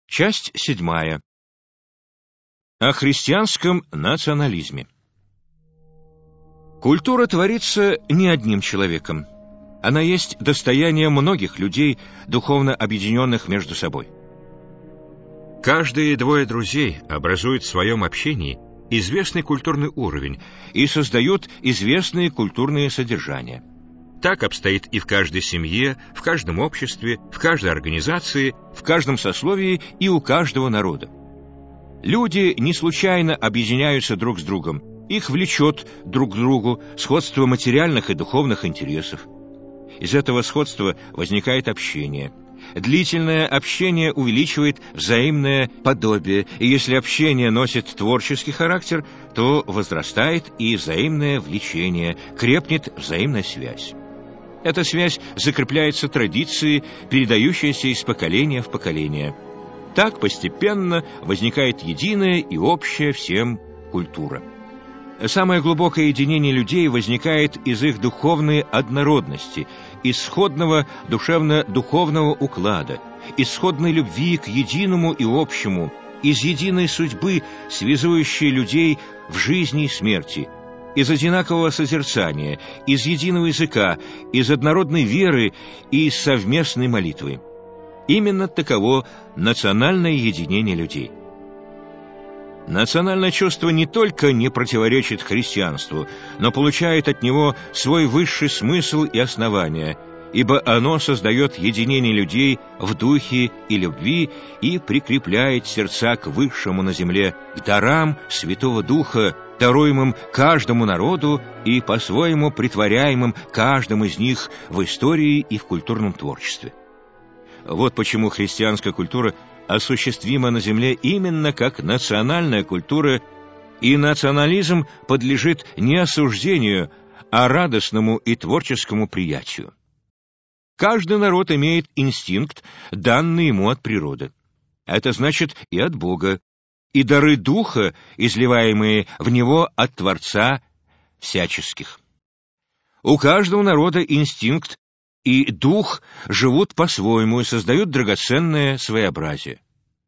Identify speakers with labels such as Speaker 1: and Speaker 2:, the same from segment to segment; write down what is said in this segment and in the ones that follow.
Speaker 1: Часть 7. О христианском национализме. Культура творится не одним человеком. Она есть достояние многих людей, духовно объединенных между собой. Каждые двое друзей образуют в своем общении известный культурный уровень и создают известные культурные содержания. Так обстоит и в каждой семье, в каждом обществе, в каждой организации, в каждом сословии и у каждого народа. Люди не случайно объединяются друг с другом, их влечет друг к другу сходство материальных и духовных интересов. Из этого сходства возникает общение. Длительное общение увеличивает взаимное подобие, и если общение носит творческий характер, то возрастает и взаимное влечение, крепнет взаимная связь. Эта связь закрепляется традицией, передающейся из поколения в поколение. Так постепенно возникает единая и общая всем культура. Самое глубокое единение людей возникает из их духовной однородности, из сходного душевно-духовного уклада, из сходной любви к единому и общему, из единой судьбы, связующей людей в жизни и смерти, из одинакового созерцания, из единого языка, из однородной веры и из совместной молитвы. Именно таково национальное единение людей. Национальное чувство не только не противоречит христианству, но получает от него свой высший смысл и основание, ибо оно создает единение людей в духе и любви и прикрепляет сердца к высшему на земле, к дарам Святого Духа, даруемым каждому народу и по-своему притворяемым каждым из них в истории и в культурном творчестве. Вот почему христианская культура осуществима на земле именно как национальная культура, и национализм подлежит не осуждению, а радостному и творческому приятию. Каждый народ имеет инстинкт, данный ему от природы. Это значит и от Бога, и дары Духа, изливаемые в него от Творца всяческих. У каждого народа инстинкт и дух живут по-своему и создают драгоценное своеобразие.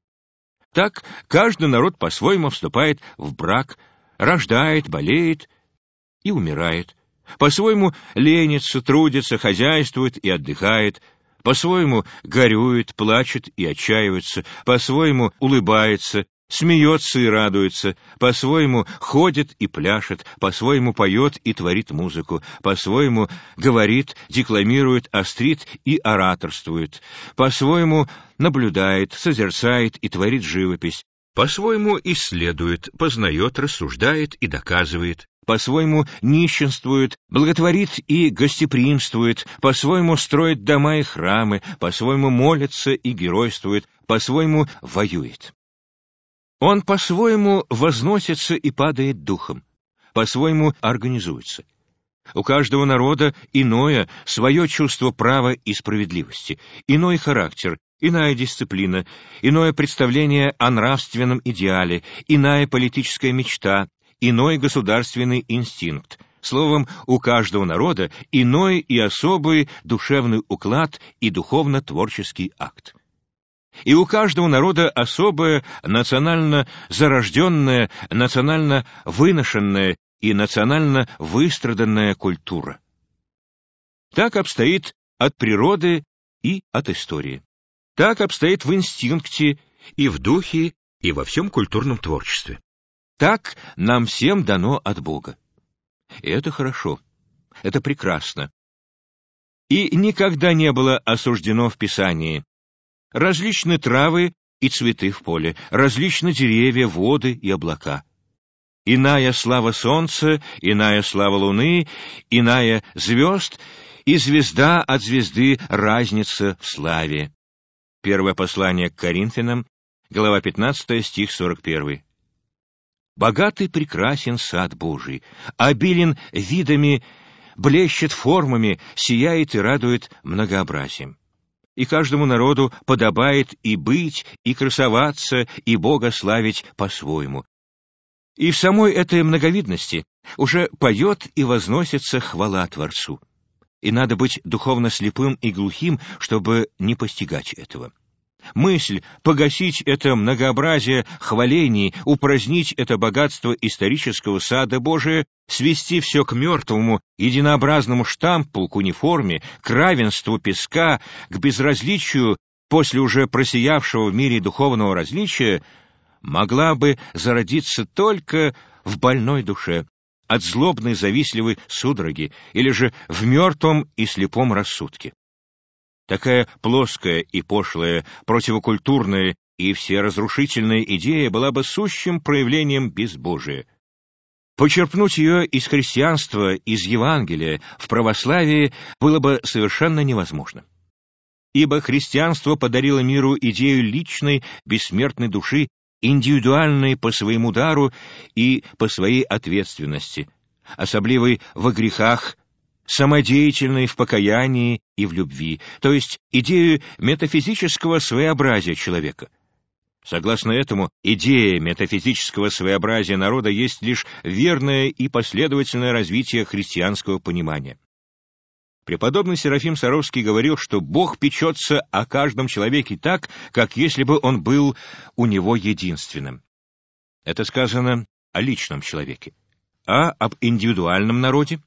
Speaker 1: Так каждый народ по-своему вступает в брак, рождает, болеет и умирает. По-своему ленится, трудится, хозяйствует и отдыхает. По-своему горюет, плачет и отчаивается. По-своему улыбается, смеется и радуется, по-своему ходит и пляшет, по-своему поет и творит музыку, по-своему говорит, декламирует, острит и ораторствует, по-своему наблюдает, созерцает и творит живопись, по-своему исследует, познает, рассуждает и доказывает, по-своему нищенствует, благотворит и гостеприимствует, по-своему строит дома и храмы, по-своему молится и геройствует, по-своему воюет. Он по-своему возносится и падает духом, по-своему организуется. У каждого народа иное свое чувство права и справедливости, иной характер, иная дисциплина, иное представление о нравственном идеале, иная политическая мечта, иной государственный инстинкт. Словом, у каждого народа иной и особый душевный уклад и духовно-творческий акт. И у каждого народа особая национально зарожденная, национально выношенная и национально выстраданная культура. Так обстоит от природы и от истории. Так обстоит в инстинкте и в духе и во всем культурном творчестве. Так нам всем дано от Бога. И это хорошо, это прекрасно. И никогда не было осуждено в Писании: различны травы и цветы в поле, различны деревья, воды и облака. Иная слава солнца, иная слава луны, иная звезд, и звезда от звезды разница в славе. Первое послание к Коринфянам, глава 15, стих 41. Богатый прекрасен сад Божий, обилен видами, блещет формами, сияет и радует многообразием. И каждому народу подобает и быть, и красоваться, и Бога славить по-своему. И в самой этой многовидности уже поет и возносится хвала Творцу. И надо быть духовно слепым и глухим, чтобы не постигать этого. мысль погасить это многообразие хвалений, упразднить это богатство исторического сада Божия, свести все к мертвому, единообразному штампу, к униформе, к равенству песка, к безразличию после уже просиявшего в мире духовного различия, могла бы зародиться только в больной душе, от злобной завистливой судороги, или же в мертвом и слепом рассудке. Такая плоская и пошлая, противокультурная и всеразрушительная идея была бы сущим проявлением безбожия. Почерпнуть ее из христианства, из Евангелия, в православии было бы совершенно невозможно. Ибо христианство подарило миру идею личной, бессмертной души, индивидуальной по своему дару и по своей ответственности, особливой во грехах, самодеятельной в покаянии и в любви, то есть идею метафизического своеобразия человека. Согласно этому, идея метафизического своеобразия народа есть лишь верное и последовательное развитие христианского понимания. Преподобный Серафим Саровский говорил, что Бог печется о каждом человеке так, как если бы он был у него единственным. Это сказано о личном человеке. А об индивидуальном народе?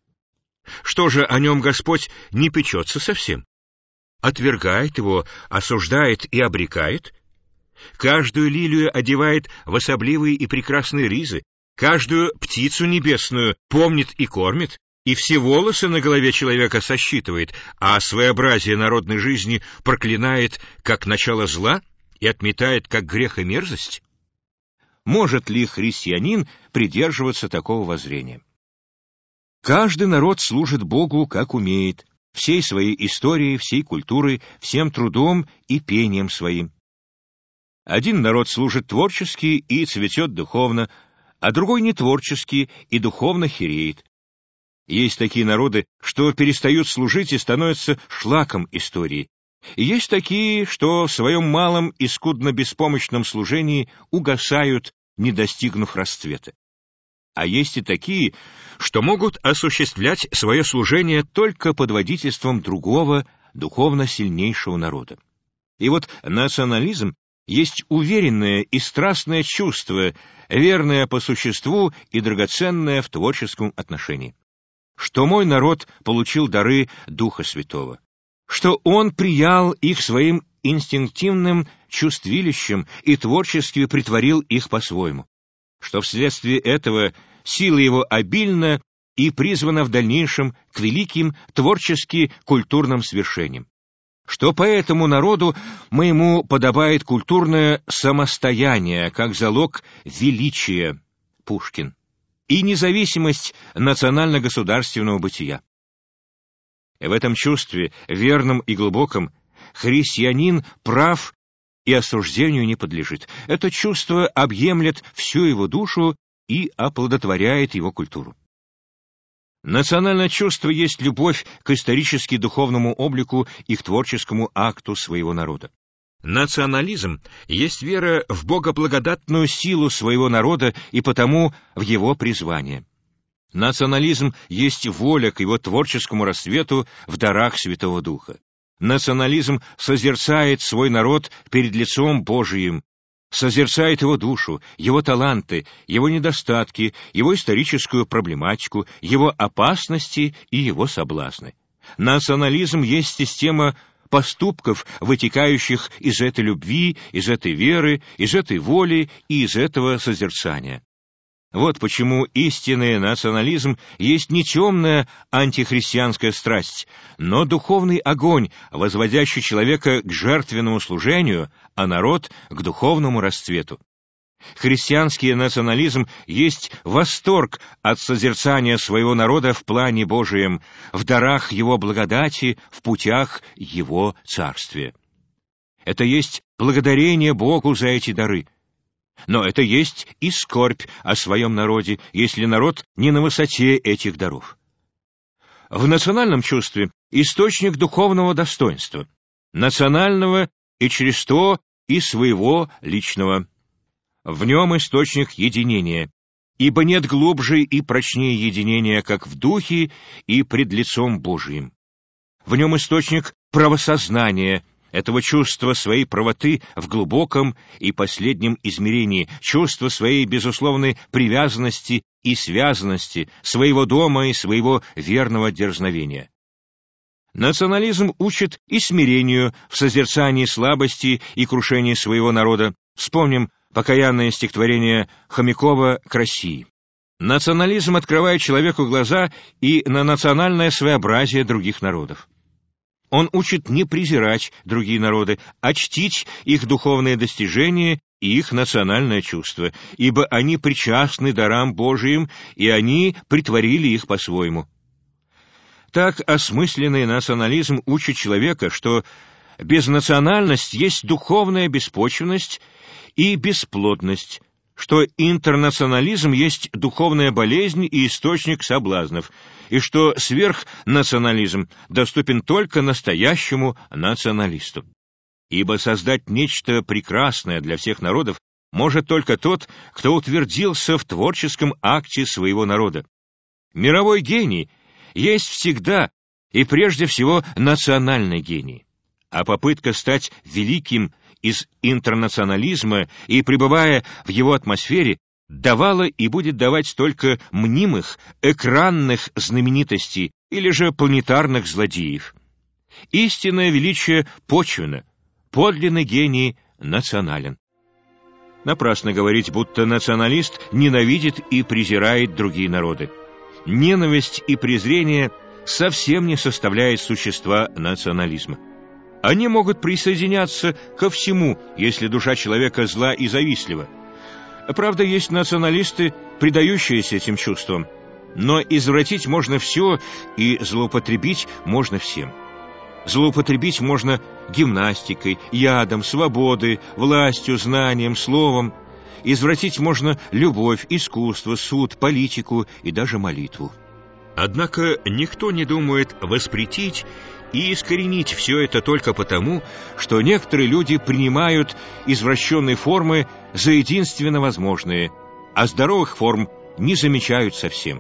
Speaker 1: Что же, о нем Господь не печется совсем? Отвергает его, осуждает и обрекает? Каждую лилию одевает в особливые и прекрасные ризы, каждую птицу небесную помнит и кормит, и все волосы на голове человека сосчитывает, а своеобразие народной жизни проклинает как начало зла и отметает как грех и мерзость? Может ли христианин придерживаться такого воззрения? Каждый народ служит Богу, как умеет, всей своей историей, всей культурой, всем трудом и пением своим. Один народ служит творчески и цветет духовно, а другой не творчески и духовно хереет. Есть такие народы, что перестают служить и становятся шлаком истории. И есть такие, что в своем малом и скудно-беспомощном служении угасают, не достигнув расцвета. А есть и такие, что могут осуществлять свое служение только под водительством другого, духовно сильнейшего народа. И вот национализм есть уверенное и страстное чувство, верное по существу и драгоценное в творческом отношении. Что мой народ получил дары Духа Святого, что он приял их своим инстинктивным чувствилищем и творчески притворил их по-своему, что вследствие этого сила его обильна и призвана в дальнейшем к великим творчески-культурным свершениям, что по этому народу моему подобает культурное самостояние как залог величия, Пушкин, и независимость национально-государственного бытия. В этом чувстве, верном и глубоком, христианин прав и осуждению не подлежит. Это чувство объемлет всю его душу и оплодотворяет его культуру. Национальное чувство есть любовь к исторически-духовному облику и к творческому акту своего народа. Национализм есть вера в богоблагодатную силу своего народа и потому в его призвание. Национализм есть воля к его творческому расцвету в дарах Святого Духа. Национализм созерцает свой народ перед лицом Божиим, созерцает его душу, его таланты, его недостатки, его историческую проблематику, его опасности и его соблазны. Национализм есть система поступков, вытекающих из этой любви, из этой веры, из этой воли и из этого созерцания. Вот почему истинный национализм есть не темная антихристианская страсть, но духовный огонь, возводящий человека к жертвенному служению, а народ — к духовному расцвету. Христианский национализм есть восторг от созерцания своего народа в плане Божием, в дарах его благодати, в путях его царствия. Это есть благодарение Богу за эти дары. Но это есть и скорбь о своем народе, если народ не на высоте этих даров. В национальном чувстве источник духовного достоинства, национального и через то и своего личного. В нем источник единения, ибо нет глубже и прочнее единения, как в духе и пред лицом Божиим. В нем источник правосознания, этого чувства своей правоты в глубоком и последнем измерении, чувства своей безусловной привязанности и связанности, своего дома и своего верного дерзновения. Национализм учит и смирению в созерцании слабости и крушении своего народа. Вспомним покаянное стихотворение Хомякова к России. Национализм открывает человеку глаза и на национальное своеобразие других народов. Он учит не презирать другие народы, а чтить их духовные достижения и их национальное чувство, ибо они причастны дарам Божиим, и они претворили их по-своему. Так осмысленный национализм учит человека, что безнациональность есть духовная беспочвенность и бесплодность, что интернационализм есть духовная болезнь и источник соблазнов, и что сверхнационализм доступен только настоящему националисту. Ибо создать нечто прекрасное для всех народов может только тот, кто утвердился в творческом акте своего народа. Мировой гений есть всегда и прежде всего национальный гений, а попытка стать великим из интернационализма и, пребывая в его атмосфере, давала и будет давать только мнимых, экранных знаменитостей или же планетарных злодеев. Истинное величие почвенно, подлинный гений национален. Напрасно говорить, будто националист ненавидит и презирает другие народы. Ненависть и презрение совсем не составляют существа национализма. Они могут присоединяться ко всему, если душа человека зла и завистлива. Правда, есть националисты, предающиеся этим чувствам, но извратить можно все, и злоупотребить можно всем. Злоупотребить можно гимнастикой, ядом, свободой, властью, знанием, словом. Извратить можно любовь, искусство, суд, политику и даже молитву. Однако никто не думает воспретить и искоренить все это только потому, что некоторые люди принимают извращенные формы за единственно возможные, а здоровых форм не замечают совсем.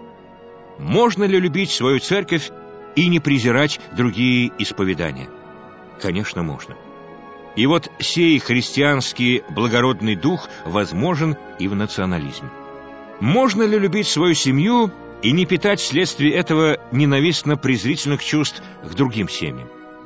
Speaker 1: Можно ли любить свою церковь и не презирать другие исповедания? Конечно, можно. И вот сей христианский благородный дух возможен и в национализме. Можно ли любить свою семью и не питать вследствие этого ненавистно-презрительных чувств к другим семьям?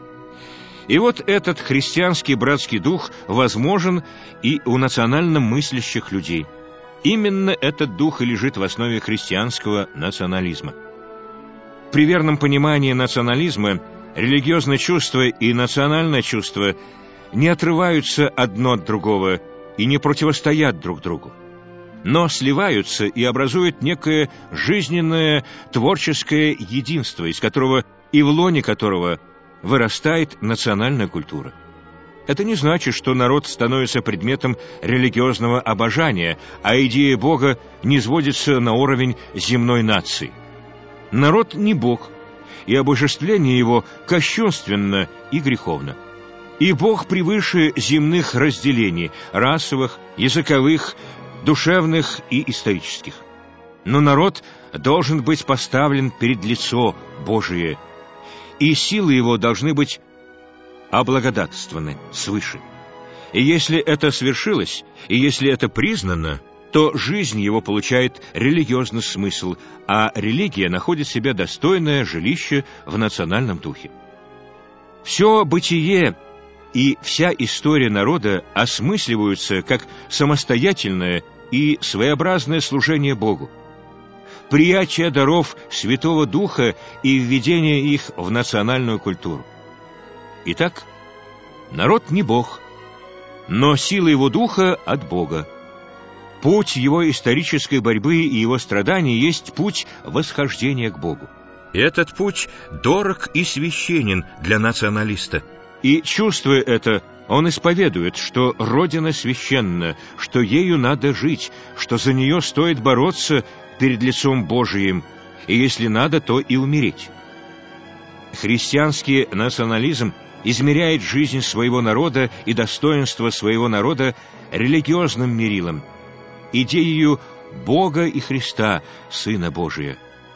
Speaker 1: И вот этот христианский братский дух возможен и у национально мыслящих людей. Именно этот дух и лежит в основе христианского национализма. При верном понимании национализма религиозное чувство и национальное чувство не отрываются одно от другого и не противостоят друг другу, но сливаются и образуют некое жизненное творческое единство, из которого и в лоне которого вырастает национальная культура. Это не значит, что народ становится предметом религиозного обожания, а идея Бога низводится на уровень земной нации. Народ не Бог, и обожествление его кощунственно и греховно. И Бог превыше земных разделений, расовых, языковых, душевных и исторических. Но народ должен быть поставлен перед лицо Божие, и силы его должны быть облагодатствованы свыше. И если это свершилось, и если это признано, то жизнь его получает религиозный смысл, а религия находит себе достойное жилище в национальном духе. Все бытие и вся история народа осмысливаются как самостоятельное и своеобразное служение Богу, приятие даров Святого Духа и введение их в национальную культуру. Итак, народ не Бог, но сила его духа от Бога. Путь его исторической борьбы и его страданий есть путь восхождения к Богу. Этот путь дорог и священен для националиста. И, чувствуя это, он исповедует, что Родина священна, что ею надо жить, что за нее стоит бороться перед лицом Божиим, и если надо, то и умереть. Христианский национализм измеряет жизнь своего народа и достоинство своего народа религиозным мерилом, идеей Бога и Христа, Сына Божия.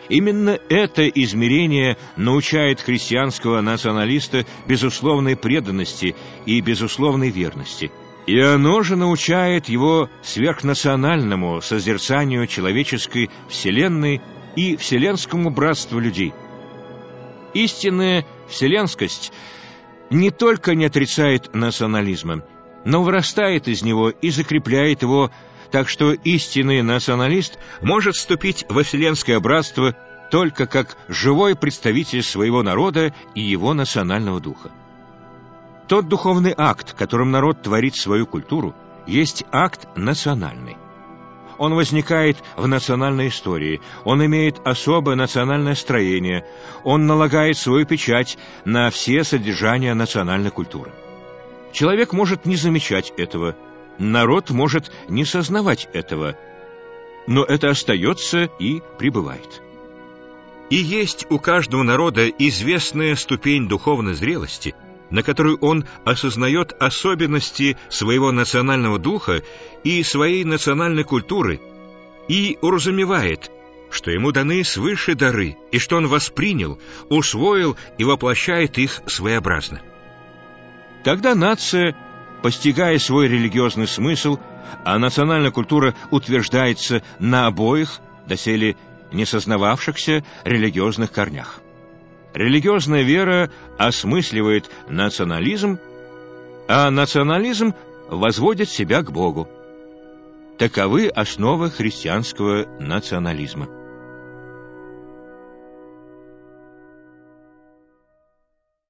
Speaker 1: Именно это измерение научает христианского националиста безусловной преданности и безусловной верности. И оно же научает его сверхнациональному созерцанию человеческой вселенной и вселенскому братству людей. Истинная вселенскость не только не отрицает национализма, но вырастает из него и закрепляет его, так что истинный националист может вступить во вселенское братство только как живой представитель своего народа и его национального духа. Тот духовный акт, которым народ творит свою культуру, есть акт национальный. Он возникает в национальной истории, он имеет особое национальное строение, он налагает свою печать на все содержания национальной культуры. Человек может не замечать этого, народ может не сознавать этого, но это остается и пребывает. И есть у каждого народа известная ступень духовной зрелости, на которую он осознает особенности своего национального духа и своей национальной культуры и уразумевает, что ему даны свыше дары, и что он воспринял, усвоил и воплощает их своеобразно. Тогда нация, постигая свой религиозный смысл, а национальная культура утверждается на обоих, доселе не сознававшихся религиозных корнях. Религиозная вера осмысливает национализм, а национализм возводит себя к Богу. Таковы основы христианского национализма.